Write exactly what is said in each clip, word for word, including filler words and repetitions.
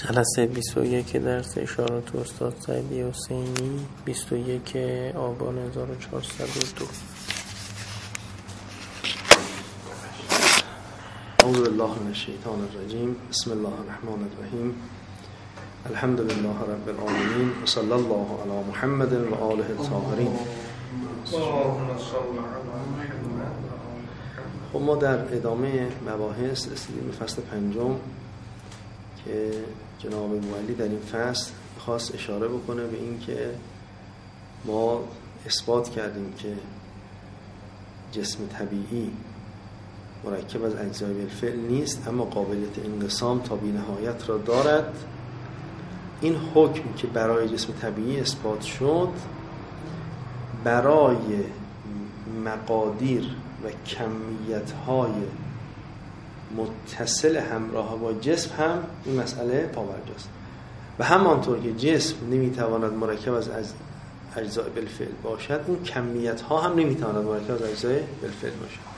جلسه بیست و یک درس اشارات استاد سعیدی حسینی بیست و یک آبان هزار و چهارصد و دو. اعوذ بالله من الشیطان الرجیم. بسم الله الرحمن الرحیم. الحمد لله رب العالمین و صلی الله علی محمد و آله الطاهرین. خب ما در ادامه مباحث رسیدیم به فصل پنجم که جناب مولی در این فصل خواست اشاره بکنه به این که ما اثبات کردیم که جسم طبیعی مرکب از اجزای بالفعل نیست، اما قابلیت انقسام تا بی‌نهایت را دارد. این حکم که برای جسم طبیعی اثبات شد، برای مقادیر و کمیت‌های متصل همراه با جسم هم این مسئله پاورجاست. و همانطور که جسم نمیتواند مرکب از اجزای بالفعل باشد، این کمیت‌ها هم نمیتواند مرکب از اجزای بالفعل باشد.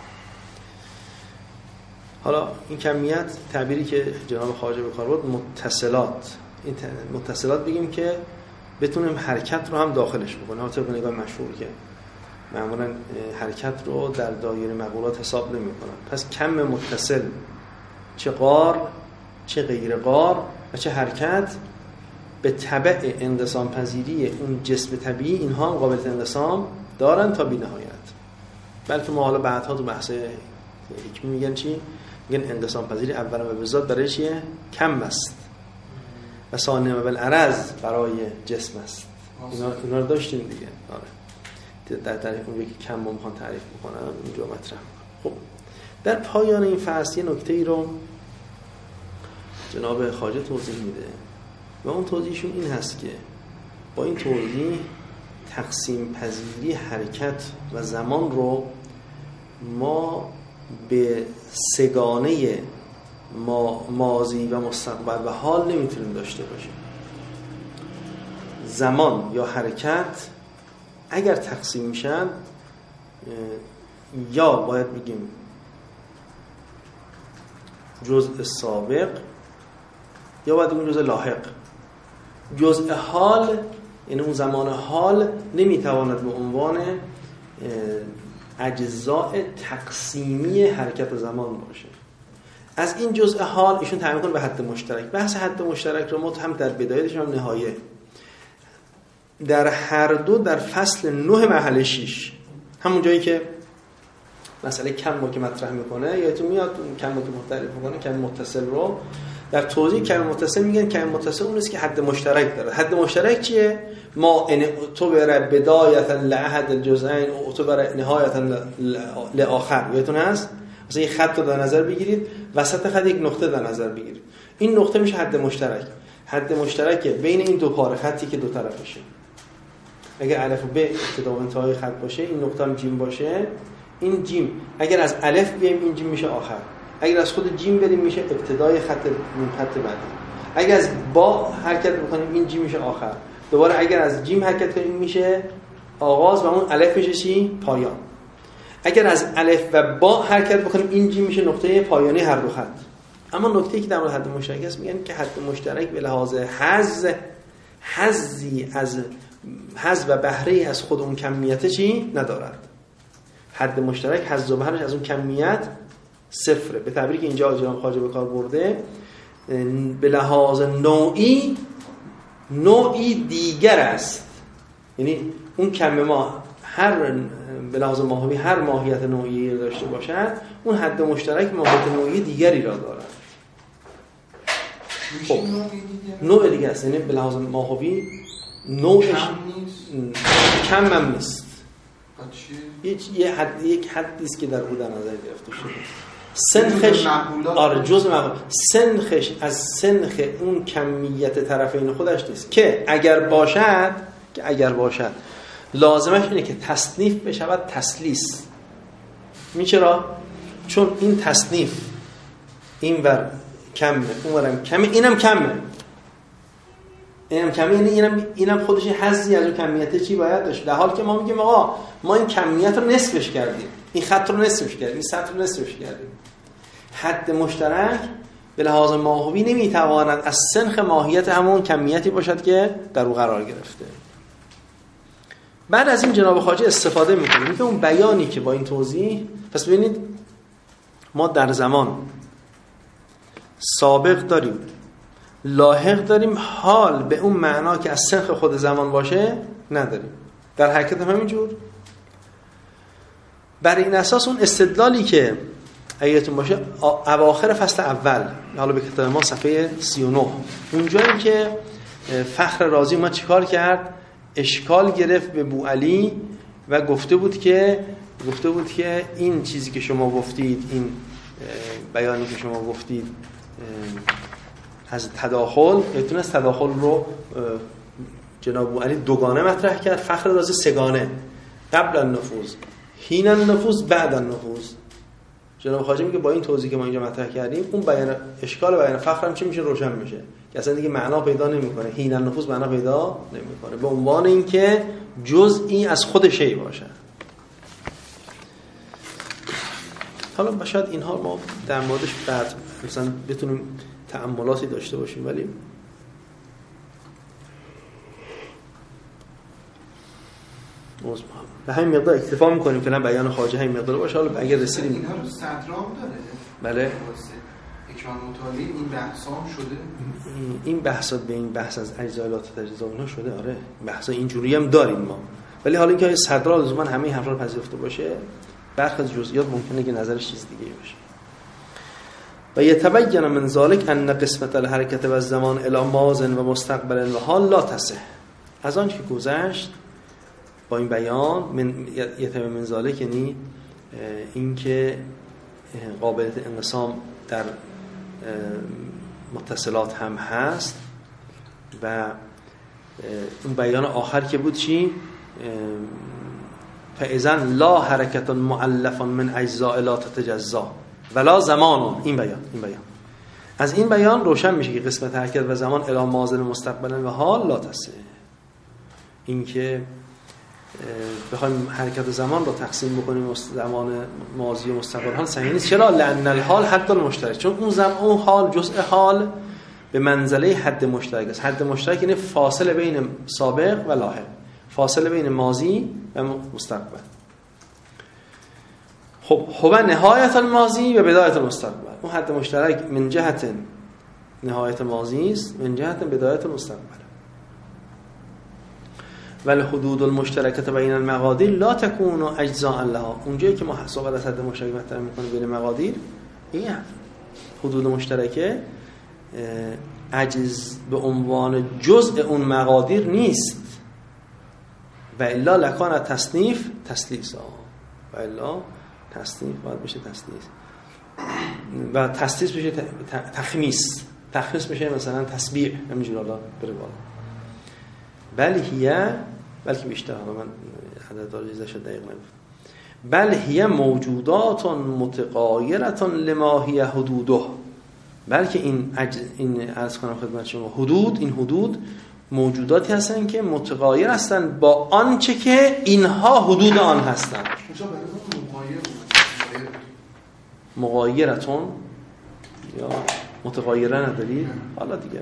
حالا این کمیت تعبیری که جناب خواجه به کار برد متصلات، این متصلات بگیم که بتونیم حرکت رو هم داخلش بکنیم. البته به نگاه مشهور که معمولا حرکت رو در دایره مقولات حساب نمی‌کنن. پس کم متصل، چه غار چه غیر غار و چه حرکت، به تبع انقسام پذیری اون جسم طبیعی اینها هم قابلیت انقسام دارن تا بی‌نهایت. بلکه ما حالا بعدها تو بحث حکمی میگن چی؟ میگن انقسام پذیری اولا و به ذات برای چیه؟ کم است و ثانیا و بالعرض برای جسم است. اینا اینا رو داشتیم دیگه. آره. در در اون که کم رو میخوان تعریف بکنن اینجا مطرح. خب در پایان این فصل یه نکته‌ای رو جناب خواجه توضیح میده و اون توضیحشون این هست که با این توضیح تقسیم پذیری حرکت و زمان رو ما به سگانه ما ماضی و مستقبل و حال نمیتونیم داشته باشیم. زمان یا حرکت اگر تقسیم میشن، یا باید بگیم جزء سابق یا باید بگیم جزء لاحق. جزء حال یعنی اون زمان حال نمیتواند به عنوان اجزاء تقسیمی حرکت زمان باشه. از این جزء حال ایشون تعیین می‌کنه به حد مشترک. بحث حد مشترک رو ما هم در بدایتش هم نهایه در هر دو در فصل نه مرحله شش، همون جایی که مسئله کم رو که مطرح میکنه، یادتون میاد کم رو که مختلف میکنه، کم متصل رو در توضیح کم متصل میگن کم متصل اون است که حد مشترک داره. حد مشترک چیه؟ ما ان تو بر بدایت لعهد الجزئین و تو بر نهایت لاخر. یادتون هست مثلا این خط رو در نظر بگیرید، وسط خط یک نقطه در نظر بگیرید، این نقطه میشه حد مشترک. حد مشترک بین این دو پاره خطی که دو طرفشه. اگر الف و ب ابتدا و انتهای خط باشه، این نقطه هم جیم باشه، این جیم اگر از الف بیایم این جیم میشه آخر، اگر از خود جیم بریم میشه ابتدای خط نیم خط بعدی، اگر از با حرکت بکنیم این جیم میشه آخر، دوباره اگر از جیم حرکت کنیم میشه آغاز و اون الف میشه چی؟ پایان. اگر از الف و با حرکت بکنیم این جیم میشه نقطه پایانی هر دو خط. اما نکته‌ای که در مورد حد مشترک است میگن که حد مشترک به لحاظ حظ حظی از حظ و بهره از خود اون کمیت چی ندارد. حد مشترک حظ و بهرهش از اون کمیت صفره. به تعبیری که اینجا جناب خواجه به کار برده، به لحاظ نوعی نوعی دیگر است. یعنی اون کم ما هر به لحاظ ماهوی هر ماهیت نوعی داشته باشد، اون حد مشترک ماهیت نوعی دیگری را دارد. خب نوع دیگه است، یعنی به لحاظ ماهوی نوعش کم هم نیست. یه حد یک حدی است که در او در نظر گرفته شده. سنخش آره جزء مقبول، سنخش از سنخ اون کمیت طرفین خودش نیست که اگر باشد که اگر باشد لازمش اینه که تصنیف بشود تسلیس. می چرا؟ چون این تصنیف این ور کمه اون ورم کمه اینم کمه اینم کمی، یعنی اینم اینم خودش حظی از اون کمیت چی باید داشت، در حالی که ما میگیم آقا ما این کمیت رو نصفش کردیم، این خط رو نصفش کردیم، این سطح رو نصفش کردیم. حد مشترک به لحاظ ماهوی نمیتواند از سنخ ماهیت همون کمیتی باشد که در او قرار گرفته. بعد از این جناب خواجه استفاده میکنه میگه اون بیانی که با این توضیح، پس ببینید ما در زمان سابق داریم، لاحق داریم، حال به اون معنا که از سنخ خود زمان باشه نداریم. در حرکت هم همینجور. بر این اساس اون استدلالی که اگرتون باشه اواخر فصل اول، حالا به کتاب ما صفحه سی و نه، اونجایی که فخر رازی ما چیکار کرد؟ اشکال گرفت به بوعلی و گفته بود که گفته بود که این چیزی که شما گفتید، این بیانی که شما گفتید از تداخل، یتون از تداخل رو جناب بوعلی دوگانه مطرح کرد، فخر رازی سگانه، قبل النفوذ، حین النفوذ، بعد النفوذ. جناب خواجه میگه با این توضیح که ما اینجا مطرح کردیم، اون بیان اشکال بیان فخر هم چی میشه؟ روشن میشه که اصلا دیگه معنا پیدا نمیکنه. حین النفوذ معنا پیدا نمیکنه به عنوان اینکه جزئی از خود شی باشه. حالا شاید اینها ما در موردش بعد مثلا بتونیم تأملاتی داشته باشیم، ولی به همین مقدار اکتفا میکنیم که نه بیان خواجه همین مقدار باشه. حالا اگر رسیدیم اینها رو صدرام داره. بله اکرام مطالعه این بحثا هم شده. این بحثات به این بحث از اجزایات و تجزا اینا شده. آره بحثا اینجوری هم داریم ما، ولی حالا اینکه صدرا لزوما همه این حرفا رو پذیرفته باشه، برخی از جزئیات ممکنه که نظرش چیز دیگه باشه. و یتبین من ذلک ان قسمت الحرکت و الزمان الی ماضٍ و مستقبل و حال لا تصح. از آنچه که گذشت با این بیان من یتبین من ذلک یعنی اینکه قابلیت انقسام در متصلات هم هست و اون بیان آخر که بود چی؟ فاذا لا حرکت مؤلف من اجزاء لا تتجزا ولا زمان. این بیان این بیان از این بیان روشن میشه که قسمت حرکت و زمان الی ماضٍ مستقبل و حال لا تصح. این که بخوایم حرکت و زمان رو تقسیم بکنیم زمان ماضی و مستقبل حال صحیح نیست. چرا؟ لأن الحال حد المشترک، چون اون زمان اون حال جزء حال به منزله حد مشترک است. حد مشترک یعنی فاصله بین سابق و لاحق، فاصله بین ماضی و مستقبل. خب هو نهایت الماضی و بدایت المستقبل. اون حد مشترک من جهت نهایت ماضی است، من جهت بدایت المستقبل. ولی حدود المشترکت بین المقادیر لا تكون اجزاء لها. اونجایی که ما صحبت از حد مشترک مطرح می‌کنیم بین مقادیر، این حدود مشترکه عجز به عنوان جزء اون مقادیر نیست. و الا لکان تصنیف تسلیس. و الا تصنیف باید بشه تسلیس و تسلیس بشه تخمیس. تخمیس بشه مثلا تسبیح، همینجوری حالا بره بالا. بل هیه، بلکه بیشتر، حالا من عدد دارجیزش دقیق نگفتم. بل هیه موجودات متغایرة لما هی حدوده. بلکه این عج... این عرض کنم خدمت شما، حدود، این حدود موجوداتی هستن که متغایر هستن با آنچه که اینها حدود آن هستن. مغایرتون یا متغایره ندارید؟ حالا دیگه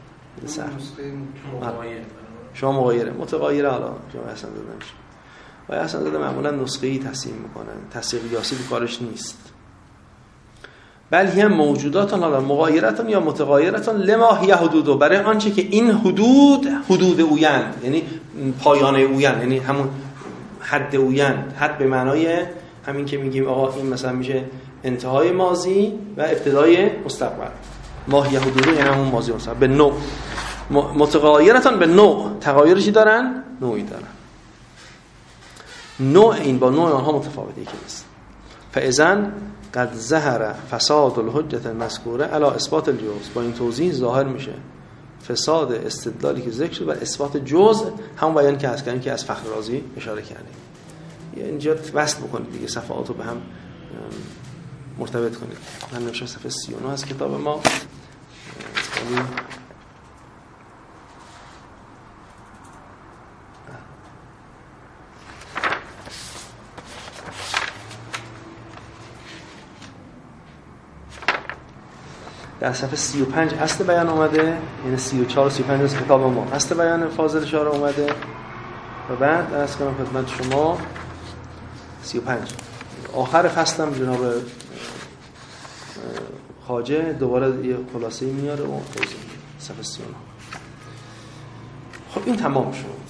شما مغایره، متغایره حالا جمعه حسن داده نمیشه. و حسن داده معمولا نسخه‌ای تصحیح میکنن، تصحیح قیاسی کارش نیست. بل هی موجوداتون حالا مغایرتون یا متغایرتون لما هی حدودو، برای آنچه که این حدود حدود اویند، یعنی پایانه اویند، یعنی همون حد اویند. حد به معنای همین که میگیم آقا این مثلا میشه انتهای ماضی و ابتدای مستقبل. ما هی حدودو یعنی همون ماضی و مستقبل. به نوع متغایرتون، به نوع تغایرشی دارن، نوعی دارن. نوع این با نوع آنها متفاوته که نیست. فاذا قد ظهر فساد الحجة المذکوره علی اثبات الجزء. با این توضیح ظاهر میشه فساد استدلالی که ذکر شد بر اثبات جزء، همون بیان که از کردیم که از فخر رازی اشاره کردیم. اینجا وصل بکنید دیگه، صفحاتو به هم مرتبط کنید. من نمیشه صفحه سی و نه از کتاب ما. در صفحه سی و پنج اصل بیان اومده، یعنی سی و چهار و سی و پنج از کتاب ما اصل بیان فاضل شارع اومده و بعد عرض کنم خدمت شما سی و پنج آخر فصلم جناب خواجه دوباره یه خلاصه‌ای میاره و توضیح صفحه سی و نه. خب این تمام شد.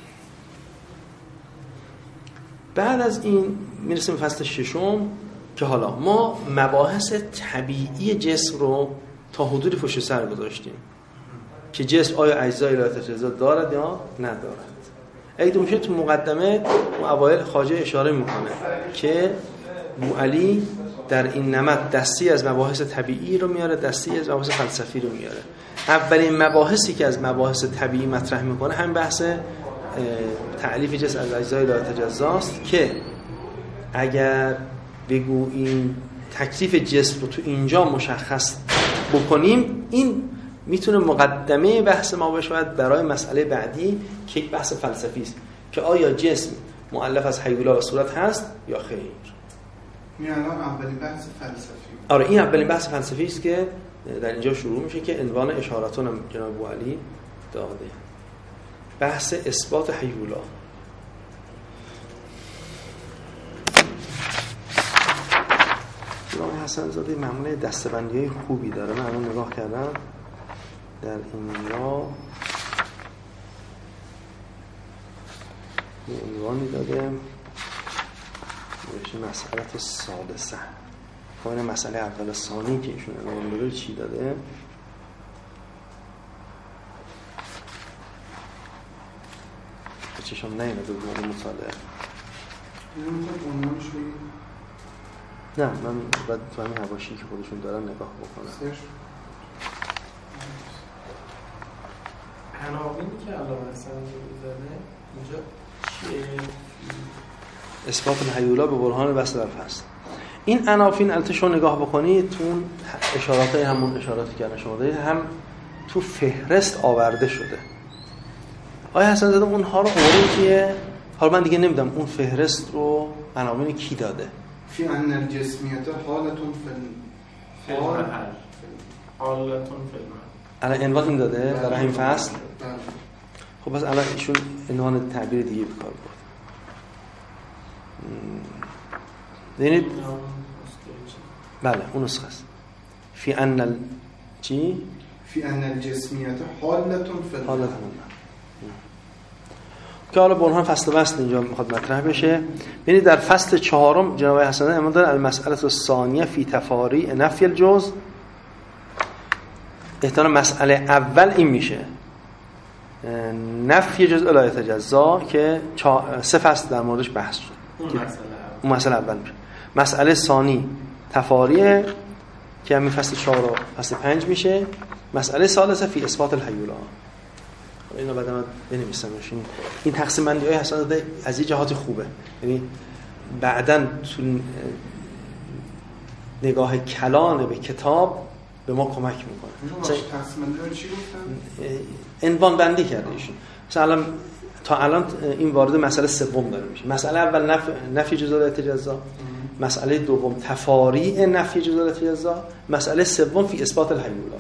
بعد از این میرسیم به فصل ششم که حالا ما مباحث طبیعی جسم رو تا حدودی پشت سر گذاشتیم که جسم آیا اجزای لا تجزا دارد یا ندارد. اگه میشه تو مقدمه اون اوایل خواجه اشاره میکنه که بوعلی در این نمط دستی از مباحث طبیعی رو میاره، دستی از مباحث فلسفی رو میاره. اولین مباحثی که از مباحث طبیعی مطرح میکنه هم بحث تعلیف جسم از اجزای لا تجزاست که اگر بگوییم تکلیف جسم رو تو اینجا مشخص بکنیم این میتونه مقدمه بحث ما باشه برای مسئله بعدی که یک بحث فلسفی است که آیا جسم مؤلف از حیولا و صورت هست یا خیر. این الان اولین بحث فلسفی. آره این اولین بحث فلسفی است که در اینجا شروع میشه که عنوان اشاراتون هم جناب بوعلی داده، بحث اثبات حیولا. امام حسن زاده معموله دسته‌بندی‌های خوبی داره. من الان نگاه کردم در اینجا یه عنوانی داده نوشته مسئله سادسه. پایین مسئله اول ثانی که ایشون عنوان داده چی داده؟ چشم نه اینه دوباره مطالعه نه من باید تو همین حواشی که خودشون دارن نگاه بکنم. عناوینی که علامه حسن زاده اینجا چیه؟ اثبات الحیولا به برهان بسط الفصل. این عناوین البته شما نگاه بکنید تو اشاراتای همون اشاراتی که الان شما دارید هم تو فهرست آورده شده. آیا حسن زاده اونها رو آورده که حالا من دیگه نمیدونم اون فهرست رو عناوین کی داده؟ فی ان الجسمیت حالتون فی الحال حالتون فی الان عنوان این داده در همین فصل. خب بس الان ایشون عنوان تعبیر دیگه به کار برد. ببینید بله اون نسخه است. فی ان ال چی؟ فی ان الجسمیت حالتون فی حالتون که حالا برهان فصل وصل اینجا میخواد مطرح بشه. ببینید در فصل چهارم جناب حسن امام داره المسئله الثانیه فی تفاریع نفی الجزء. احتمال مسئله اول این میشه نفی جزء لا یتجزا که سه فصل در موردش بحث شد. اون مسئله اون مسئله اول میشه. مسئله ثانی تفاریع که همین فصل چهار و فصل پنج میشه. مسئله ثالثه فی اثبات الحیولا. اینو بعدا من بنویسم. این این تقسیم بندی‌های حسن زاده از این جهات خوبه، یعنی بعداً تو نگاه کلان به کتاب به ما کمک میکنه. مثلا تقسیم بندی چی گفتن؟ عنوان بندی کرده ایشون. مثلا تا الان این وارد مسئله سوم داره میشه. مسئله اول نفی نفی جزء التجزا، مسئله دوم تفاریع نفی جزء التجزا، مسئله سوم فی اثبات الحیولا.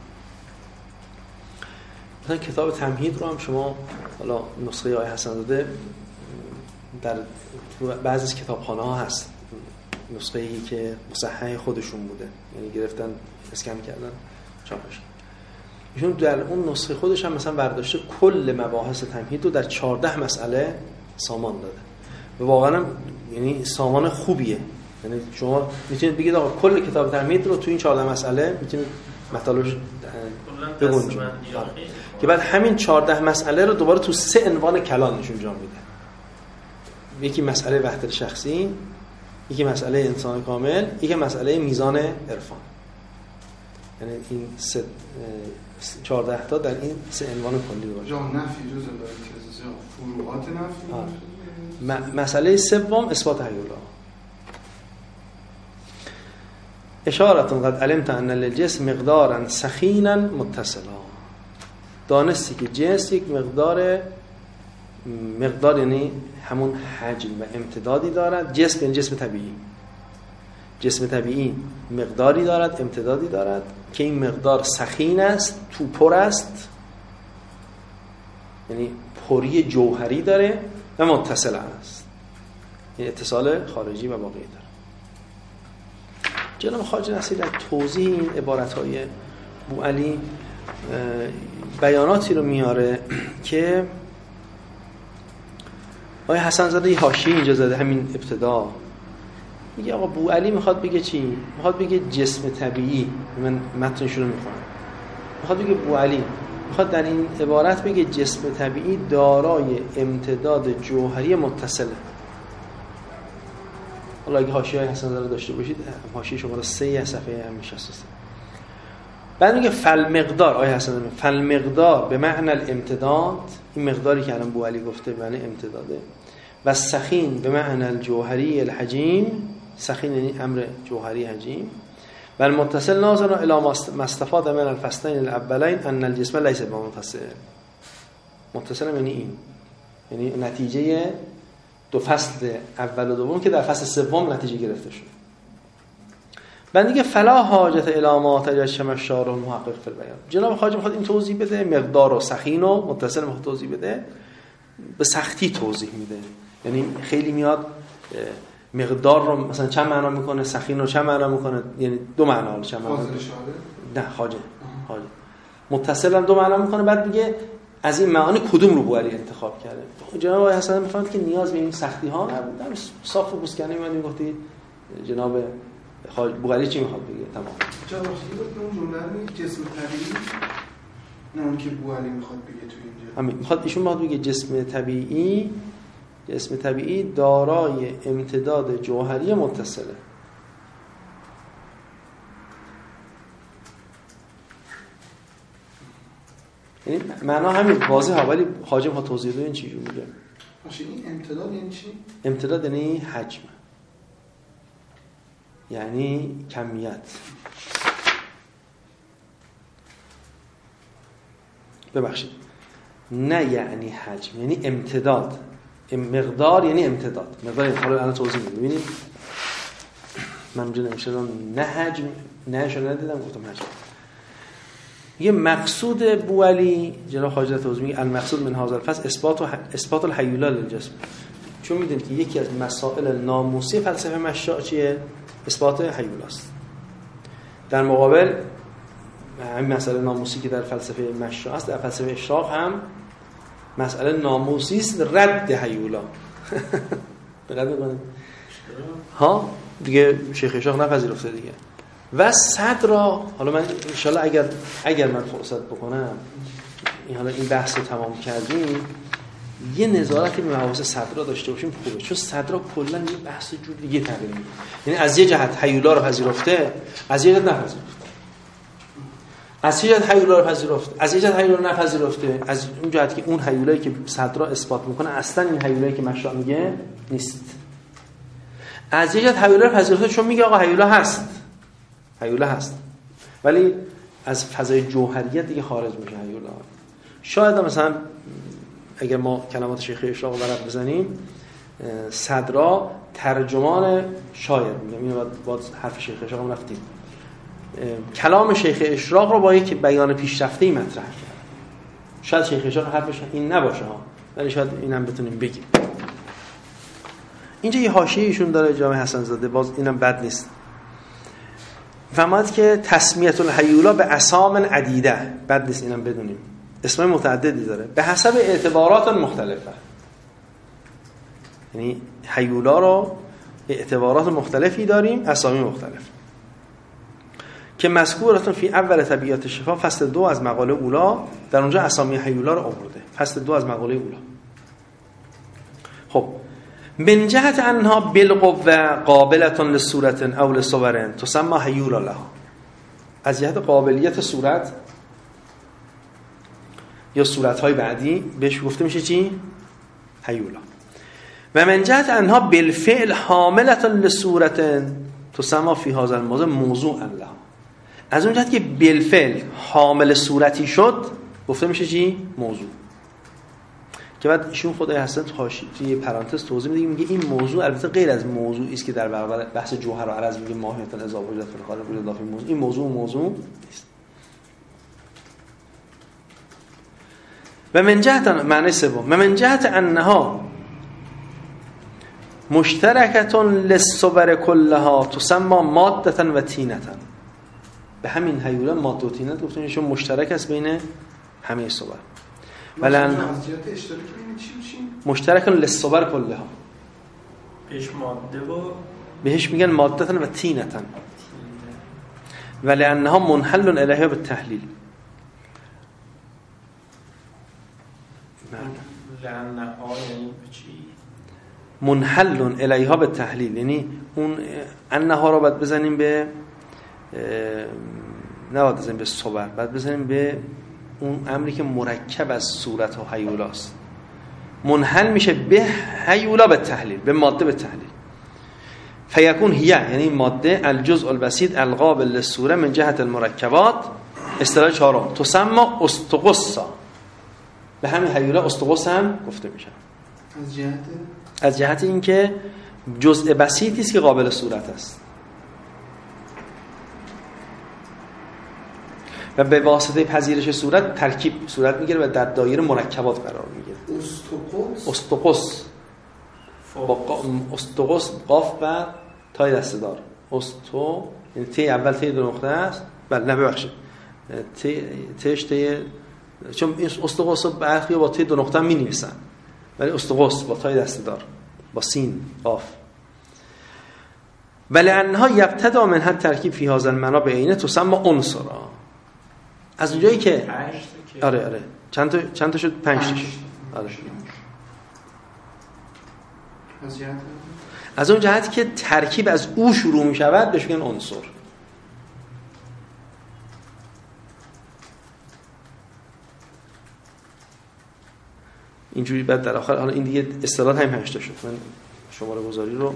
مثلا کتاب تمهید رو هم شما حالا نسخه آقای حسن زاده در بعضی از کتابخانه ها هست، نسخه ای که مصحح خودشون بوده، یعنی گرفتن اسکن کردن چاپش. ایشون در اون نسخه خودش هم مثلا برداشته کل مباحث تمهید رو در چهارده مسئله سامان داده و واقعا یعنی سامان خوبیه. یعنی شما میتونید بگید آقا کل کتاب تمهید رو تو این چهارده مسئله میتونید مطالبش بگنجونید که بعد همین چهارده مسئله رو دوباره تو سه عنوان کلان نشون جا میده. یکی مسئله وحدت شخصی، یکی مسئله انسان کامل، یکی مسئله میزان عرفان. یعنی این سه چهارده تا در این سه عنوان کلی باشه. جا نفی جزء التجزا، فروعات نفی. م- مسئله سوم اثبات حیولا. اشارتون قد علمت ان للجسم مقدارا سخینا متصلا. دانستی که جسم یک مقدار مقدار یعنی همون حجم و امتدادی دارد. جسم یعنی جسم طبیعی. جسم طبیعی مقداری دارد، امتدادی دارد که این مقدار سخین است، تو پر است، یعنی پری جوهری داره و متصل است، یعنی اتصال خارجی و واقعی داره. جناب خواجه نصیر در توضیح این عبارت‌های بوعلی بیاناتی رو میاره که آقای حسن زاده یه حاشیه اینجا زده همین ابتدا، میگه آقا بوعلی میخواد بگه چی؟ میخواد بگه جسم طبیعی. من متنش رو میخونم. میخواد بگه بوعلی میخواد در این عبارت بگه جسم طبیعی دارای امتداد جوهری متصله. حالا اگه حاشیه حسن زاده داشته باشید، حاشیه شماره سه صفحه هم شصت و سه. بعد میگه فالمقدار، آیه حسن زاده فالمقدار به معنی الامتداد، این مقداری که الان بوعلی گفته به معنی امتداده، و سخین به معنی الجوهری الحجیم، سخین یعنی امر جوهری حجیم، و المتصل ناظر الى ما استفاد من الفصلین الاولین ان الجسم لیس بمتصل. متصل یعنی این، یعنی نتیجه دو فصل اول و دوم که در فصل سوم نتیجه گرفته شد. بعد دیگه فلا حاجت الی ما تجشم الشارع المحقق فی البیان. جناب خواجه میخواد این توضیح بده، مقدار و سخین و متصل میخواد توضیح بده، به سختی توضیح میده. یعنی خیلی میاد مقدار رو مثلا چند معنا میکنه، سخین رو چند معنا میکنه، یعنی دو معنا. چند معنا؟ نه خواجه خواجه متصل هم دو معنا میکنه. بعد میگه از این معانی کدوم رو بوعلی انتخاب کرده. جناب آقای حسن میفهمد که نیاز به این سختی ها نبود، در صاف و بوسکنی من میگفتی جناب بوعلی چی میخواد بگه؟ تمام. چرا وقتی که اون جمله جسم طبیعی نه اون که بوعلی میخواد بگه تو اینجا. همین میخواد ایشون میخواد بگه جسم طبیعی، جسم طبیعی دارای امتداد جوهری متصله. یعنی معنا همین واضحه، ولی خواجه میخواد توضیح بده این چی جور میگه. باشه این امتداد یعنی چی؟ امتداد یعنی حجم، یعنی کمیت. ببخشید، نه یعنی حجم، یعنی امتداد. مقدار یعنی امتداد. مقدار یعنی حالا الان توضیح میدم. ببینید من اونجا نمی‌شدم نه حجم، نه شو ندیدم، گفتم حجم. یه مقصود بوعلی جناب خواجه توضیح میگه المقصود من هذا الفصل اثبات و اثبات الحیوله للجسم. چون میدونید که یکی از مسائل ناموسی فلسفه مشاء چیه؟ اثبات حیوله است. در مقابل همین مسئله ناموسی که در فلسفه مشاء است، در فلسفه اشراق هم مسئله ناموسی است، رد حیولا. دقت بکنید ها دیگه شیخ اشراق نپذیرفته دیگه. و صدر را حالا من ان شاء الله اگر اگر من فرصت بکنم این حالا این بحث رو تمام کردیم، یه نظارتی به مباحث صدر را داشته باشیم خوبه، چون صدر را کلا یه بحث جور دیگه تغییر میده. یعنی از یه جهت حیولا رو پذیرفته، از یه جهت نپذیرفته. از یه جهت حیولا رو پذیرفته، از یه جهت حیولا رو نپذیرفته. از اون جهت که اون حیولایی که صدر را اثبات میکنه اصلا این حیولایی که مشاء میگه نیست. از یه جهت حیولا رو پذیرفته چون میگه آقا حیولا هست، حیولا هست، ولی از فضای جوهریت دیگه خارج میشه حیولا. شاید مثلا اگر ما کلمات شیخ اشراق ورق بزنیم، صدرا ترجمان شاعر میگم، اینو بعد حرف شیخ اشراق رفتیم، کلام شیخ اشراق رو با یک بیان پیشرفته‌ای مطرح کرد. شاید شیخ اشراق حرفش این نباشه ها، ولی شاید اینم بتونیم بگیم. اینجا یه حاشیه ایشون داره جامع حسن زاده، باز اینم بد نیست. فهمید که تسمیه الحیولا به اسام عدیده، بد نیست اینم بدونیم، اسمای متعددی داره به حسب اعتبارات مختلفه. یعنی حیولا رو اعتبارات مختلفی داریم، اسامی مختلف که مذکوراتون فی اول طبیعت شفا فصل دو از مقاله اولا، در اونجا اسامی حیولا رو آورده. فصل دو از مقاله اولا. خب من جهت انها بالقوه قابلة لصورت او لصور تسمى حیولا لها، از جهت قابلیت صورت یا صورت‌های بعدی بهش گفته میشه چی؟ حیولا. و من جهت انها بالفعل حاملة لصورت تسمى فی هذا الموضوع موضوعا لها، از اون جهت که بالفعل حامل صورتی شد گفته میشه چی؟ موضوع. که بعد ایشون خدای حسن حاشیه توی پرانتز توضیح میده، میگه این موضوع البته غیر از موضوعی است که در واقع بحث جوهر و عرض میگه ماهیت اضافه وجود فی الخارج وجود اضافه موضوع، این موضوع موضوع نیست. و من جهت معنی سوم، و من جهت انها مشترکتون للصور کلها تسمى ماده و طینه. به همین هیولا ماده و طینه گفتن ایشون مشترک است بین همه صور. ولن مشترک للصور کلها، بهش ماده و بهش میگن ماده و طینه. ولانها منحل الیها بالتحلیل. لانها یعنی چی؟ منحل الیها بالتحلیل، یعنی اون انها رو باید بزنیم به نه باید بزنیم به صور، باید بزنیم به اون امری که مرکب از صورت و هیولاست. منحل میشه به هیولا به تحلیل، به ماده به تحلیل. فیکون هی یعنی ماده الجزء البسيط القابل للصوره من جهت المرکبات. اصطلاح چهارم تسمى استقصا، به همین هیولا استقص هم گفته میشه. از جهت از جهت اینکه جزء بسیطی است که قابل صورت است و به واسطه پذیرش صورت ترکیب صورت میگیره و در دایره مرکبات قرار میگیره. استقص استقص با قا... استقص قاف و تای دسته دار. استو یعنی تی اول تی دو نقطه است، بله نه ببخشید تی تش تی، چون این استقص برخی با تی دو نقطه می نویسن، ولی استقص با تای دسته دار با سین قاف. ولی انها یبتدا من حد ترکیب فی هذا المعنى بعینه تسمى عنصرا. از اونجایی که آره آره چند تا چند تا شد؟ پنج تا شد. آره. از جهت از اون جهتی که ترکیب از او شروع می شود بهش میگن عنصر. اینجوری بعد در آخر حالا این دیگه اصطلاح همین پنج تا شد. من شماره گذاری رو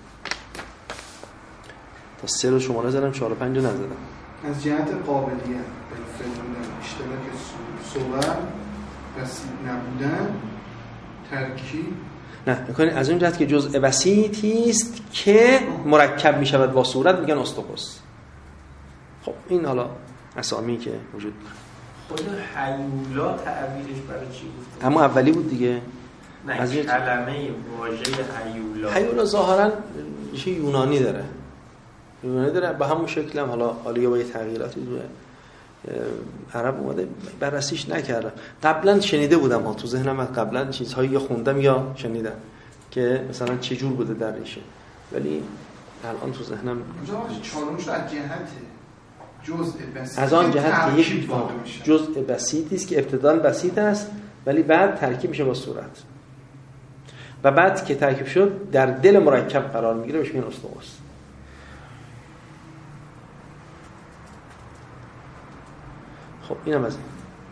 تا سه رو شماره زدم، چهار و پنج رو نزدم. از جهت قابلیت به فنون اشتراک صور بسیط نبودن ترکیب نه میکنی از اون جهت که جزء بسیطی است که مرکب می شود با صورت میگن استقص. خب این حالا اسامی که وجود داره. خود هیولا تعبیرش برای چی گفته؟ اما اولی بود دیگه. نه از کلمه واژه هیولا هیولا ظاهرا چه یونانی داره، یونانی داره به همون شکل هم. حالا حالا با یه تغییراتی تو عرب اومده، بررسیش نکردم. قبلا شنیده بودم ها، تو ذهنم قبلا چیزهایی یا خوندم یا شنیدم که مثلا چه جور بوده در ریشه، ولی الان تو ذهنم چهارمش از جهت جزء بسیط از آن جهت که یک جزء بسیطی است که ابتداً بسیط است ولی بعد ترکیب میشه با صورت و بعد که ترکیب شد در دل مرکب قرار میگیره بهش میگن استقص. خب اینم از این.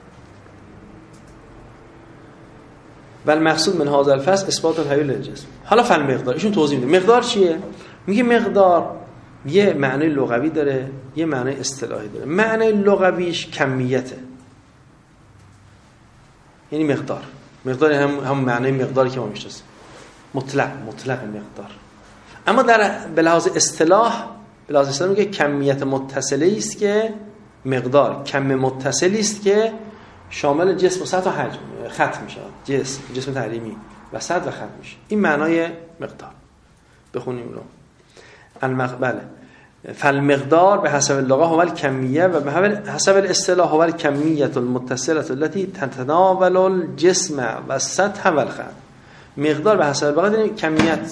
بل مقصود من هذا الفصل اثبات الهیول للجسم. حالا فل مقدار ایشون توضیح میده. مقدار چیه؟ میگه مقدار یه معنی لغوی داره، یه معنی اصطلاحی داره. معنی لغویش کمیته، یعنی مقدار. مقدار هم هم معنی مقداری که ما میشناسیم، مطلق مطلق مقدار. اما در به لحاظ اصطلاح به لحاظ اصطلاح میگه کمیت متصلی است که مقدار کم متصلی است که شامل جسم و سطح و حجم خط میشه. جسم جسم تعلیمی و سطح و خط میشه. این معنای مقدار. بخونیم رو المقبله. فالمقدار به حسب اللغه هو الکمیه و به حسب الاصطلاح هو الکمیه المتصله التي تتناول الجسم و السطح و الخط. مقدار به حسب اللغه یعنی کمیت.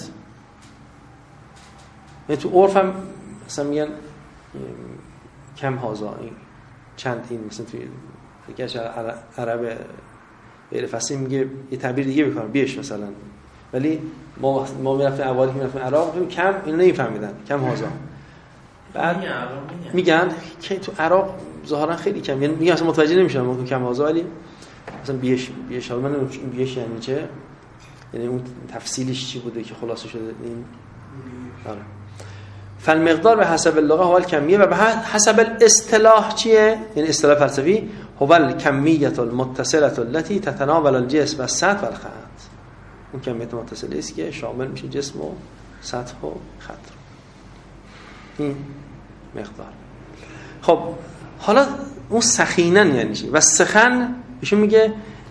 یعنی تو عرف هم مثلا میگن کم هازا، این چند این، مثلا توی یکیش عرب غیر فصیح میگه یه تعبیر دیگه بکنم بیش مثلا، ولی ما ما میرفتیم اوالی که میرفتیم عراق کم اینو نمیفهمیدن، کم هازا. بعد میگن که تو عراق ظاهرا خیلی کم، یعنی میگن اصلا متوجه نمیشن ما کم هازا، ولی مثلا بیش بیش حالا من این بیش یعنی چه، یعنی اون تفصیلش چی بوده که خلاصه شده این. آره. فالمقدار به حسب اللغه هو الکمیه و به حسب الاصطلاح چیه؟ یعنی اصطلاح فلسفی هو الکمیه المتصله التي تتناول الجسم والسطح والخط. اون کمیت متصله است که شامل میشه جسم و سطح و خط. این مقدار. خب حالا اون سخینن یعنی چی؟ و سخن ایشون میگه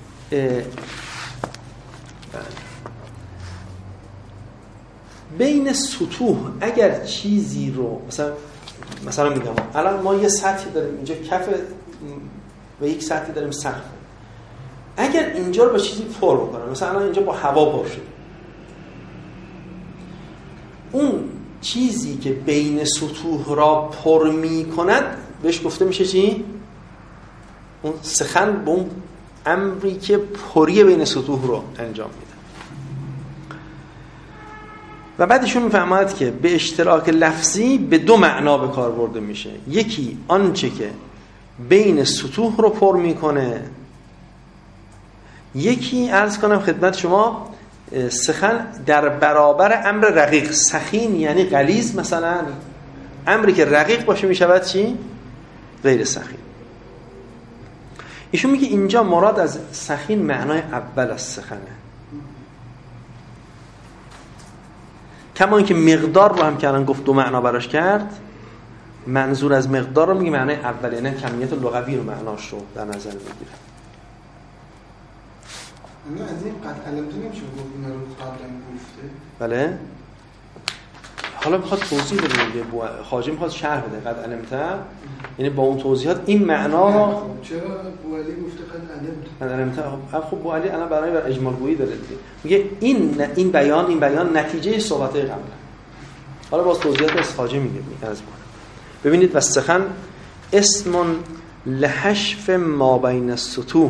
بین سطوح اگر چیزی رو مثلا مثلا میگم الان ما یه سطحی داریم اینجا کف و یک سطحی داریم سقف، اگر اینجا رو با چیزی پر بکنم مثلا الان اینجا با هوا پر شده، اون چیزی که بین سطوح را پر می کند بهش گفته میشه چی؟ اون سخن به اون امری که پری بین سطوح رو انجام میده. و بعدشون میفهمد که به اشتراک لفظی به دو معنا به کار برده میشه. یکی آنچه که بین سطوح رو پر میکنه، یکی عرض کنم خدمت شما سخن در برابر امر رقیق. سخین یعنی غلیظ، مثلا امری که رقیق باشه میشود چی؟ غیر سخین. ایشون میگه اینجا مراد از سخین معنای اول از سخنه، کما اینکه مقدار رو هم که الان گفت دو معنا براش کرد، منظور از مقدار رو میگه معنای اولی، نه کمیت لغوی رو معناش رو در نظر میگیره. نه از این قطع علمته نمیشه گفت اینا رو قبلا گفته. بله حالا میخواد توضیح بده دیگه، خواجه میخواد شرح بده قطع علمته، یعنی با اون توضیحات این معنا رو چرا بوعلی گفته قطع علمته؟ قطع علمته خب بوعلی الان برای بر اجمال گویی داره دیگه، میگه این این بیان این بیان نتیجه صحبت قبل. حالا باز توضیحات از خواجه میگه از ببینید و سخن اسم لحشف ما بین السطوح،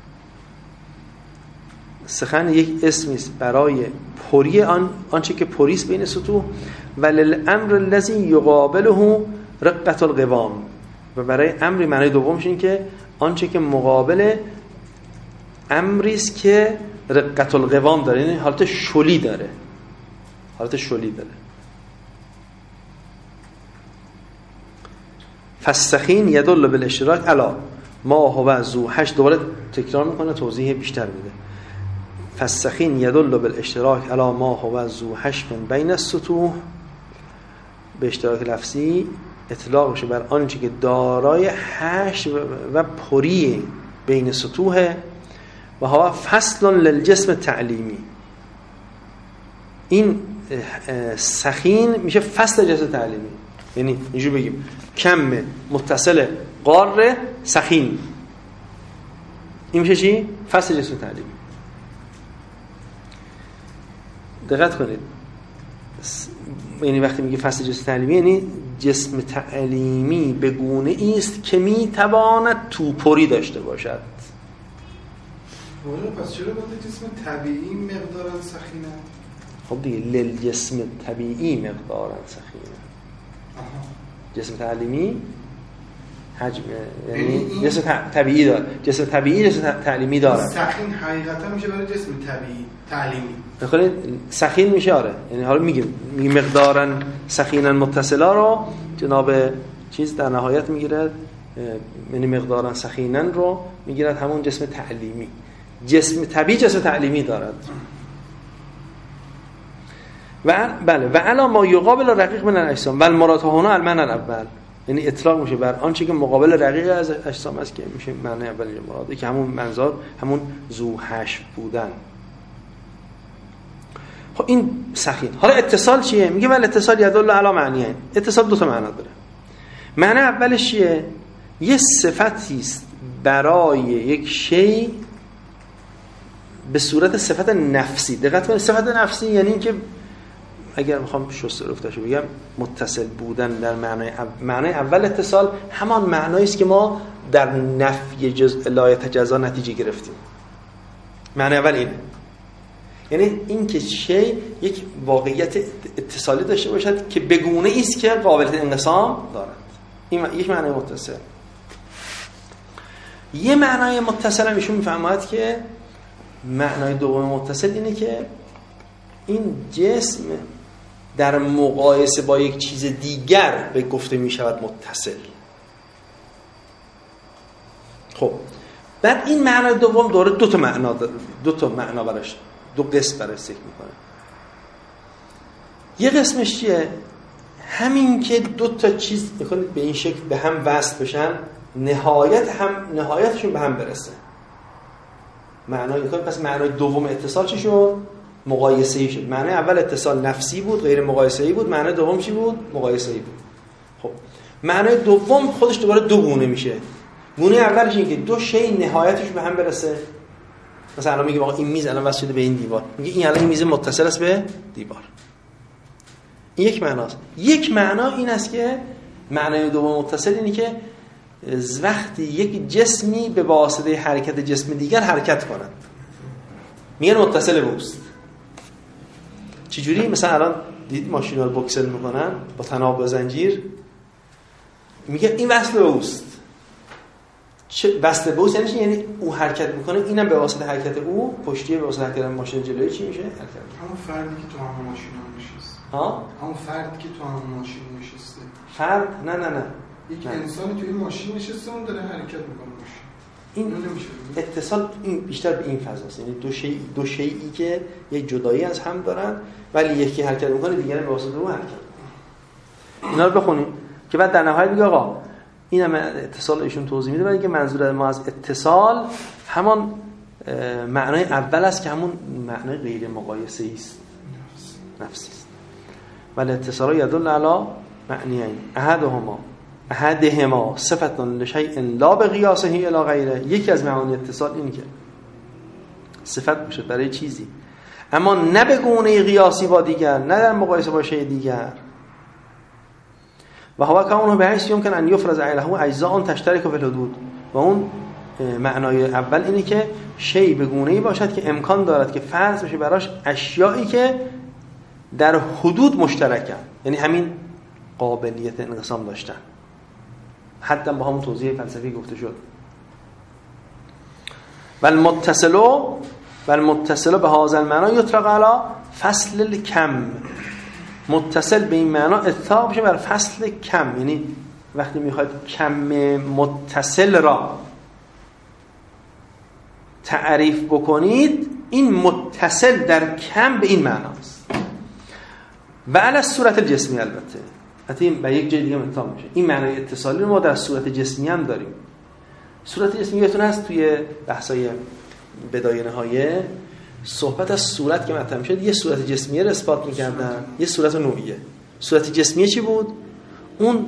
سخن یک اسمی است برای پری آن آنچه که پریست بین سطوح، وللامر الذی یقابله رقة القوام، و برای امری معنی دومش این که آنچه که مقابل امری است که رقة القوام داره، یعنی حالت شلی داره، حالت شلی داره. فالسخین یدل بالاشتراک علی ما هو ذو هشت، دوباره تکرار میکنه توضیح بیشتر میده. فالسخین یدل بالاشتراک علی ما هو ذو هشت بین السطوح، به اشتراک لفظی اطلاق بشه بر آنچه که دارای هشت و پری بین سطوح، و هوا فصل للجسم تعلیمی. این سخین میشه فصل جسم تعلیمی، یعنی اینجور بگیم کم متصل قار سخین، این میشه چی؟ فصل جسم تعلیمی. دقت کنید، یعنی وقتی میگه فصل جسم تعلیمی یعنی جسم تعلیمی به گونه ایست که میتواند توپری داشته باشد. والا پس چرا باید جسم طبیعی مقدارن سخینه؟ خب دیگه لل جسم طبیعی مقدارن سخینه. جسم تعلیمی حجم، یعنی جسم طبیعی داره، جسم طبیعی جسم تعلیمی داره. سخین حقیقتا میشه برای جسم طبیعی تعلیمی. بخواد سخین میشه آره، یعنی حالا میگیم میگیم مقدارن سخینا متصلا رو جناب چیز در نهایت میگیره، یعنی مقدارن سخینا رو میگیرد همون جسم تعلیمی. جسم طبیعی جسم تعلیمی دارد. و بله و علا ما یقابل رقیق من الاجسام و المراد هنا المعنى الاول، یعنی اطلاق میشه بر آنچه که مقابل رقیق از اجسام است که میشه معنی اول مراده، که همون منظور همون ذو حشو بودن. خب این سخین. حالا اتصال چیه؟ میگه ول اتصال یدل علی معنیه. اتصال دو تا معنا داره. معنی اولش چیه؟ یه صفتی است برای یک شی به صورت صفت نفسی. دقت کنید صفت نفسی یعنی اینکه اگر میخوام شست رفتاشو بگم متصل بودن در معنای اول. معنای اول اتصال همان معنایی است که ما در نفی جزء لا یتجزا نتیجه گرفتیم. معنی اول اینه، یعنی این که شی یک واقعیت اتصالی داشته باشد که بگونه است که قابلیت انقسام دارد. این یک معنی متصل. یه معنای متصل هم ایشون میفهمد که معنای دوم متصل اینه که این جسم در مقایسه با یک چیز دیگر به گفته می شود متصل. خب بعد این معنای دوم داره دو تا معنا داره، دو تا معنا براش، دو قسم براش ذکر میکنه. یه قسمش چیه؟ همین که دو تا چیز میکنید به این شکل به هم وصل بشن، نهایت هم نهایتشون به هم برسه. معنای این کار پس معنای دوم اتصال چی شد؟ مقایسه‌ای شد. معنای اول اتصال نفسی بود، غیر مقایسه‌ای بود. معنای دوم چی بود؟ مقایسه‌ای بود. خب معنای دوم خودش دوباره دو گونه میشه. گونه اولش این که دو شی نهایتش به هم برسه. مثلا الان میگه آقا این میز الان وصل شده به این دیوار، میگه این الان این میز متصل است به دیوار. این یک معناست. یک معنا این است که معنای دوم متصل اینه که وقتی یک جسمی به واسطه حرکت جسم دیگر حرکت کند میگن متصل به اوست. چجوری؟ مثلا الان دید ماشینا رو بوکسل میکنن با تناب و زنجیر، میگه این وصل به اوست. چه وصل به اوست یعنی چی؟ یعنی او حرکت میکنه، اینم به واسطه حرکت او، پشتیه به واسطه حرکت ماشین جلویی چی میشه؟ حرکت. همون فردی که تو همون ماشین نشسته. ها؟ همون فردی که تو همون ماشین نشسته. فرد؟ نه نه نه. یک انسانی توی ماشین نشسته اون داره حرکت میکنه ماشین. این اتصال این بیشتر به این فضاست، یعنی دو شی دو شیئی که یک جدایی از هم دارن ولی یکی حرکت میکنه دیگری به واسطه اون حرکت میکنه. اینا رو بخونیم که بعد در نهایت میگه آقا اینم اتصال ایشون توضیح میده، ولی که منظور ما از اتصال همان معنای اول است که همون معنای غیر مقایسه‌ای است، نفسی است. ولی اتصال یدل علی معنیین احدهما احدهما صفت لشیء لا بقیاسه الی غیره. یکی از معانی اتصال اینه که صفت باشه برای چیزی اما نه به گونه قیاسی با دیگر، نه در مقایسه با شیء دیگر. و هو کونه به حیث یمکن ان یفرض علیه اجزاء تشترک فی الحدود. و اون معنای اول اینه که شیء به گونه‌ای باشد که امکان دارد که فرض بشه براش اشیایی که در حدود مشترکن، یعنی همین قابلیت انقسام داشتن. حتی با همون توضیح فلسفی گفته شد. والمتصلو والمتصلو به هذا المعنی یطلق علی فصل الکم. متصل به این معنا اطلاق میشه بر فصل کم، یعنی وقتی میخواید کم متصل را تعریف بکنید این متصل در کم به این معناست. و علی صورت الجسمی البته حتی به یک جای دیگه اطلاق میشه. این معنای اتصالی رو ما در صورت جسمی هم داریم. صورت جسمی یادتون هست توی بحثای بدایه نهایه صحبت از صورت که مطرح میشه یه صورت جسمیه رو اثبات می‌کردن، یه صورت نوعیه. صورت جسمیه چی بود؟ اون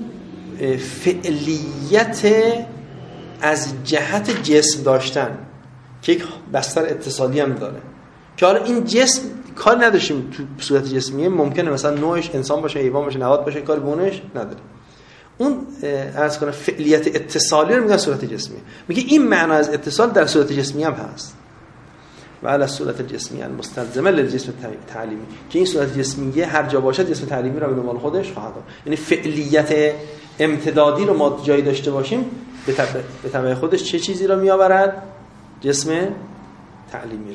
فعلیت از جهت جسم داشتن که یک بستر اتصالی هم داره، که حالا این جسم کار نداشتیم تو صورت جسمیه، ممکنه مثلا نوعش انسان باشه، حیوان باشه، نبات باشه، کار بونش نداره. اون عرض کنه فعلیت اتصالی رو میگن صورت جسمیه. میگه این معنا از اتصال در صورت جسمی هم هست. و علی صورت الجسمی المستلزمه للجسم تعلیمی، که این صورت جسمیه هر جا باشد جسم تعلیمی را به دنبال خودش خواهد داشت. یعنی فعلیت امتدادی رو ما جایی داشته باشیم به تبع به تبع خودش چه چیزی رو میآورد؟ جسم تعلیمی را.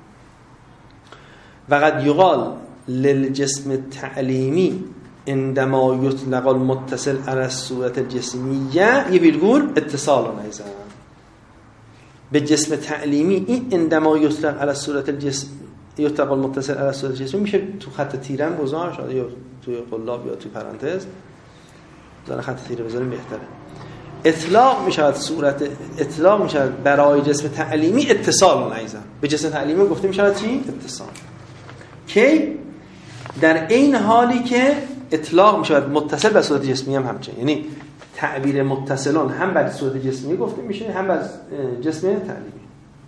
و قد یقال للجسم تعلیمی عندما یطلق المتصل على الصورت الجسمیه یه ویرگول اتصال نیزن. به جسم تعلیمی این عندما یطلق علی صورت الجسم یطلق المتصل علی صورت الجسم میشه تو خط تیرم گذاشت یا توی قلاب یا توی پرانتز، داره خط تیره بذاریم بهتره. اطلاق میشود صورت اطلاق میشود برای جسم تعلیمی اتصال نیزن. به جسم تعلیمی گفته میشود چی؟ اتصال. کی؟ در این حالی که اطلاق میشود متصل به صورت جسمی هم همچنین، یعنی تعبیر متصلان هم بر صورت جسمی گفته میشه هم بر جسم تعلیمی.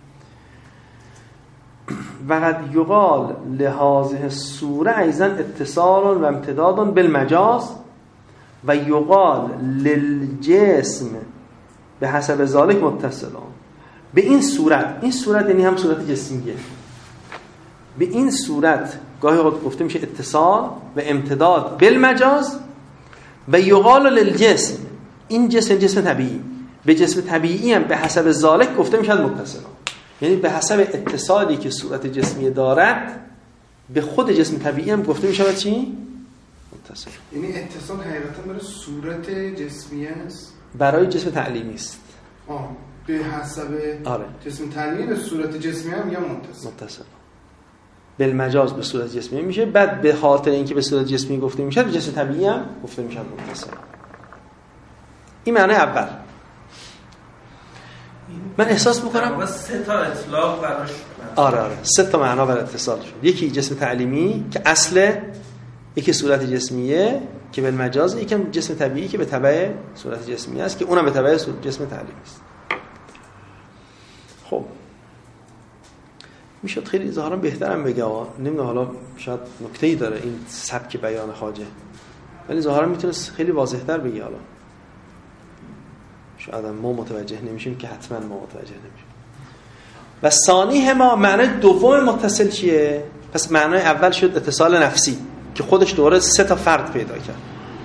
و قد یقال لهذه الصوره ایضا اتصال و امتداد بالمجاز و یقال للجسم به حسب ذلك متصلان. به این صورت، این صورت یعنی هم صورت جسمیه، به این صورت گاهی وقت گفته میشه اتصال و امتداد بالمجاز. و یقال للجسم، این جسم جسم طبیعی، به جسم طبیعی هم به حسب ذالک گفته میشد متصلا، یعنی به حسب اتصالی که صورت جسمی دارد به خود جسم طبیعی هم گفته میشود چی؟ متصل. یعنی اتصال حقیقتا برای صورت جسمی است، برای جسم تعلیمی است. آه به حسب آره. جسم تعلیمی به صورت جسمی هم یا متصل. متصل. بالمجاز به صورت جسمی میشه، بعد به خاطر اینکه به صورت جسمی گفته میشه به جسم طبیعی هم گفته میشه متصل. این معنی اول. من احساس میکنم سه تا اطلاق براش. آره آره سه تا معنا برای اتصال شد. یکی جسم تعلیمی که اصل، یکی صورت جسمیه که بالمجاز، یکی جسم طبیعی که به تبع صورت جسمی است که اونم به تبع جسم تعلیمی است. خب میشد خیلی ظاهرا بهترم بگه، نمیدونم حالا شاید نکته‌ای داره این سبک بیان خواجه، ولی ظاهرا میتونست خیلی واضح‌تر بگه. حالا شاید ما متوجه نمیشیم که حتما ما متوجه نمیشیم. و ثانی ما معنای دوم متصل چیه؟ پس معنای اول شد اتصال نفسی که خودش دوره سه تا فرد پیدا کرد.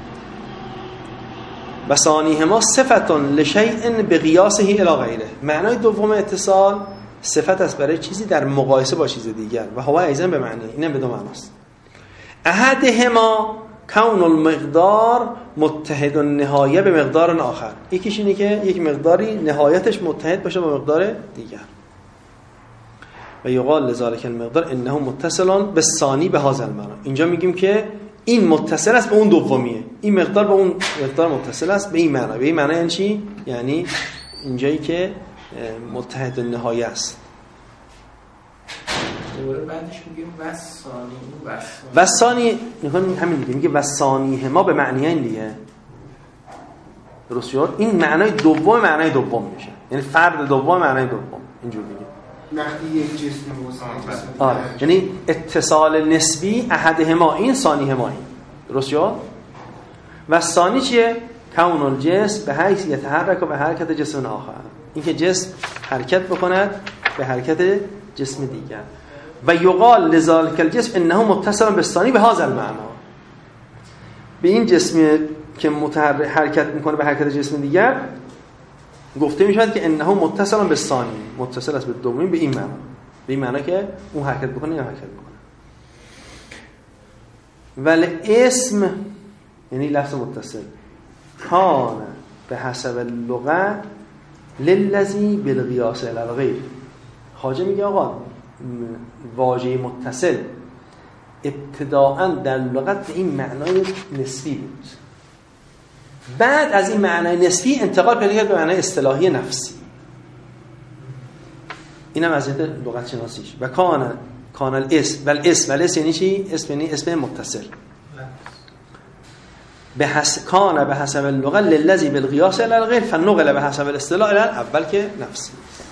و ثانی ما صفتون لشیء بقیاسه الی غیره. معنای دوم اتصال صفت است برای چیزی در مقایسه با چیز دیگر و هوا ایزن به معنی، اینم به دو معناست. احدهما کون المقدار متحد النهایه به مقدار آخر. یکیش اینه که یک مقداری نهایتش متحد باشه با مقدار دیگر. و یقال لذالک المقدار انه متصل بالثانی به هذا المعنى. اینجا میگیم که این متصل است به اون دومیه، این مقدار به اون مقدار متصل است به این معنی. به این معنی یعنی چی؟ یعنی اینجایی که متحد النهایه است. دوباره بعدش میگیم وسانی وسانی نکنیم همین دیگه، میگه وسانی ما به معنی این دیگه. درست شد؟ این معنای دوم معنای دوم میشه، یعنی فرد دوم معنای دوم. اینجور میگه وقتی یک جسم واسه آره، یعنی اتصال نسبی احدهما این ثانیهما این. درست شد؟ و ثانی چیه؟ کون الجسم به حیث یتحرک و به حرکت جسم آخر. این که جسم حرکت بکند به حرکت جسم دیگر. و یقال لذالک الجسم انه متصل بالثانی به هذا المعنى. به این جسم که متحرک حرکت میکنه به حرکت جسم دیگر گفته میشود که انه متصل بالثانی، متصل است به دومی به این معنی، به این معنی که اون حرکت بکنه یا حرکت بکنه. ولی اسم یعنی لفظ متصل کان به حسب اللغه للذی بالقیاس الی الغیر. خواجه میگه آقا واژه متصل ابتداءً در لغت به این معنای نسبی بود، بعد از این معنای نسبی انتقال پیدا کرد به معنای اصطلاحی نفسی. اینم از لغت شناسیش. و کان کان الاسم و الاسم و الاسم یعنی چی؟ اسم یعنی اسم متصل. به حس کان به حسب اللغه للذی بالقیاس الی الغیر فنقل به حسب الاصطلاح الی اول که نفسی.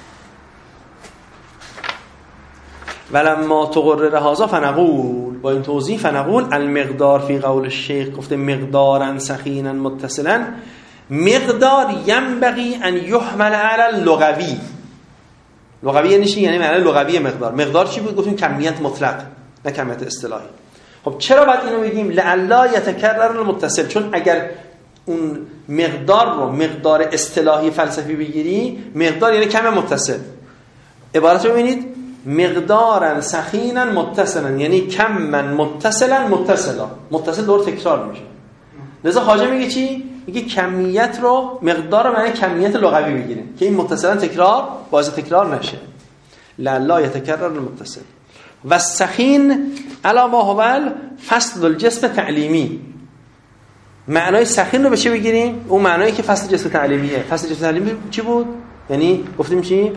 ولما تقرر هذا فنقول، با این توضیح فنقول المقدار فی قول الشیخ گفته مقدارا سخینا متصلا، مقدار ینبغی ان یحمل علی اللغوی. لغوی یعنی چی؟ یعنی معنی لغوی مقدار. مقدار چی بود؟ گفتیم کمیت مطلق نه کمیت اصطلاحی. خب چرا باید اینو بگیم؟ لعلا یتکرر المتصل، چون اگر اون مقدار رو مقدار اصطلاحی فلسفی بگیری، مقدار یعنی کم متصل. عبارت رو ببینید، مقدارا سخینا متصلا یعنی کما متصلا متصلا، متصل دور تکرار میشه. لذا خواجه میگه چی؟ میگه کمیت رو مقدار رو معنی کمیت لغوی بگیریم که این متصلا تکرار باعث تکرار نشه. لا یتکرر المتصل. و سخین علی ما هو فصل الجسم تعلیمی. معنای سخین رو به چی بگیریم؟ اون معنایی که فصل جسم تعلیمیه. فصل جسم تعلیمی چی بود؟ یعنی گفتیم چی؟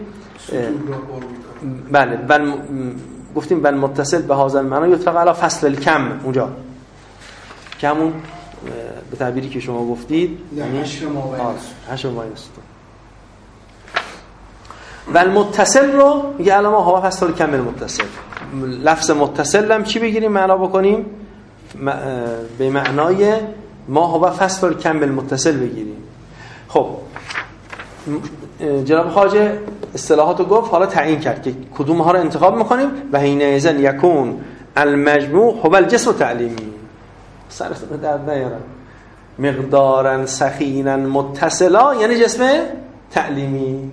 بله بل گفتیم بل متصل به هذا المعنی یطلق علی فصل الکم، اونجا که همون به تعبیری که شما گفتید یعنی حشر ما است. و المتصل رو میگه علما هوا فصل الکم المتصل. لفظ متصل هم چی بگیریم معنا بکنیم؟ به معنای ما هوا فصل الکم المتصل بگیریم. خب جناب خواجه اصطلاحاتو گفت، حالا تعیین کرد که کدوم ها رو انتخاب میکنیم. و حینئذ یکون المجموع هو الجسم تعلیمی. سرتون درد نیارم. مقدارا سخینا متصلا یعنی جسم تعلیمی.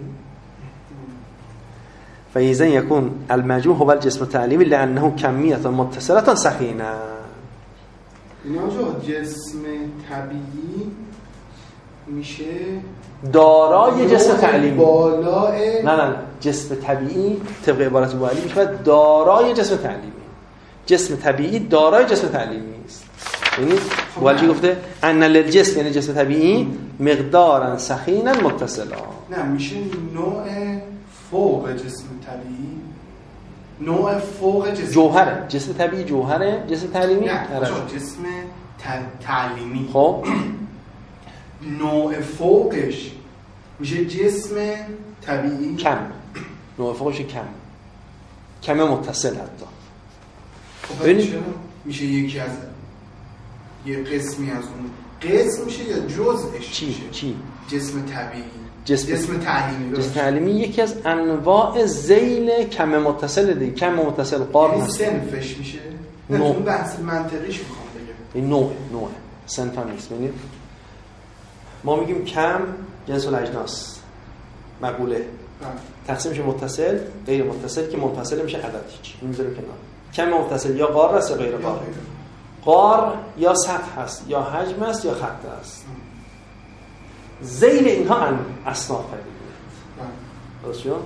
فإذا يكون المجموع هو الجسم التعليمي لأنه كمية متصلة سخينة. این آجا جسم طبیعی میشه دارای جسم تعلیمی. بالای نه نه جسم طبیعی طبق عبارت بوالی میشه دارای جسم تعلیمی. جسم طبیعی دارای جسم تعلیمی است. یعنی بوالی گفته ان للجسم یعنی جسم طبیعی مقدارا سخینا متصلا. نه میشه نوع فوق جسم طبیعی، نوع فوق جسم جوهره. جسم طبیعی جوهره، جسم تعلیمی نه جسم تعلیمی. خب نوع فوقش میشه جسم طبیعی کم. نوع فوقش کم، کم متصل حتی. خب ببینید میشه یکی از یه قسمی از اون قسم میشه یا جزءش چی؟ میشه؟ چی؟ جسم طبیعی. جسم, جسم تعلیمی. جسم تعلیمی یکی از انواع ذیل کم متصل دیگه. کم متصل قار یعنی هست. سنفش میشه؟ نه نوع. اون بحث منطقیش میخوام بگم. این نوع نوع صنف هم نیست. ببینید ما میگیم کم جنس الاجناس مقوله تقسیم میشه متصل غیر متصل که منفصل میشه عدد هیچ. این میذاریم کنار. کم متصل یا قار است یا غیر قار. قار یا سطح هست یا حجم است یا خط است. ذیل اینها اصناف پدیده. درست شد؟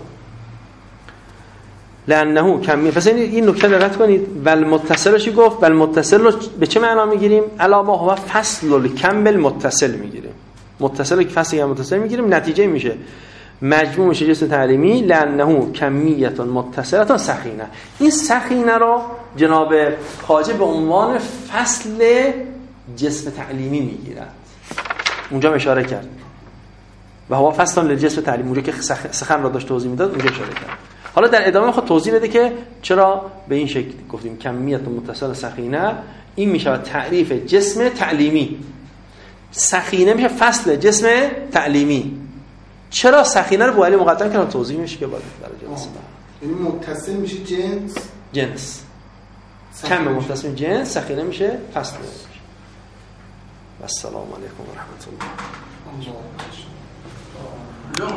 لانه کمی. پس این نکته دقت کنید. ول متصلش گفت ول متصل رو به چه معنا میگیریم؟ علامه هو فصل الکم بالمتصل میگیریم. متصل که فصل کم متصل میگیریم نتیجه میشه مجموع میشه جسم تعلیمی. لانه کمیت متصله سخینه. این سخینه رو جناب خواجه به عنوان فصل جسم تعلیمی میگیرد. اونجا اشاره کرد و هو فصل للجسم تعلیمی. اونجا که سخن را داشت توضیح میداد اونجا اشاره کرد. حالا در ادامه خود توضیح بده که چرا به این شکل گفتیم کمیت متصل سخینه. این میشه تعریف جسم تعلیمی. سخینه میشه فصل جسم تعلیمی. چرا سخینه رو بوالی مقدم کردن توضیح میشه که باید برای جنس. یعنی متصل میشه جنس جنس کم متصل جنس. سخینه میشه فصل. و السلام علیکم و رحمت الله.